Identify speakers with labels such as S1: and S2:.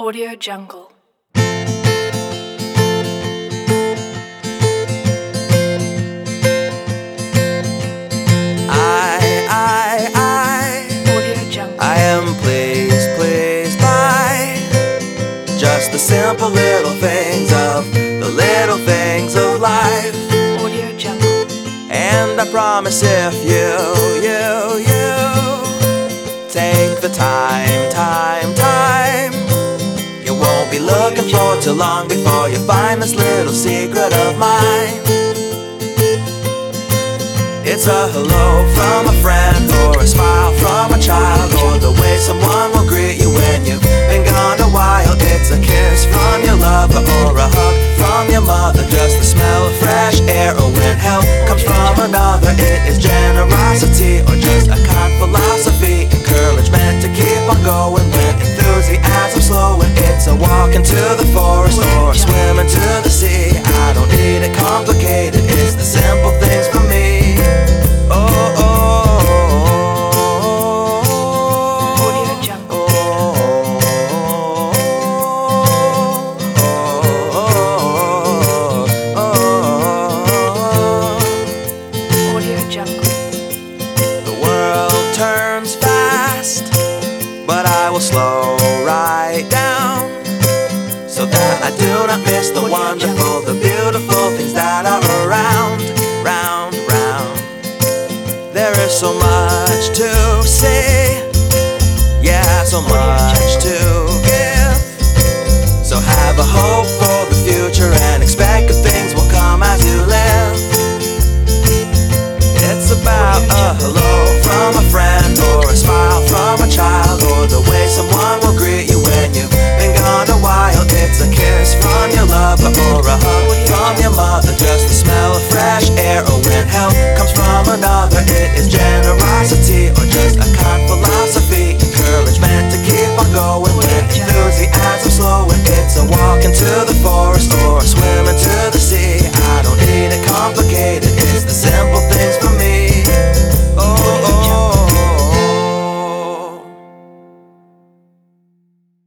S1: Audio Jungle.
S2: Audio Jungle. I am pleased by just the simple little things of life.
S1: Audio Jungle.
S2: And I promise if you take the time, you won't be looking for too long before you find this little secret of mine. It's a hello from a friend, or a smile from a child, or the way someone will greet you when you've been gone a while. It's a kiss from your lover, or a hug from your mother, just the smell of fresh air, or when help comes from another. It is generosity, or just a kind philosophy, encouragement to keep on going when enthusiasm's slowing. It's a walk into the forest, or a swim into the sea. I don't need it complicated, it's the simple things for me.
S1: Audio Jungle. Audio Jungle.
S2: The world turns fast, but I will slow right down, so that I do not miss the wonderful, the beautiful things that are around, round. There is so much to say, yeah, so much to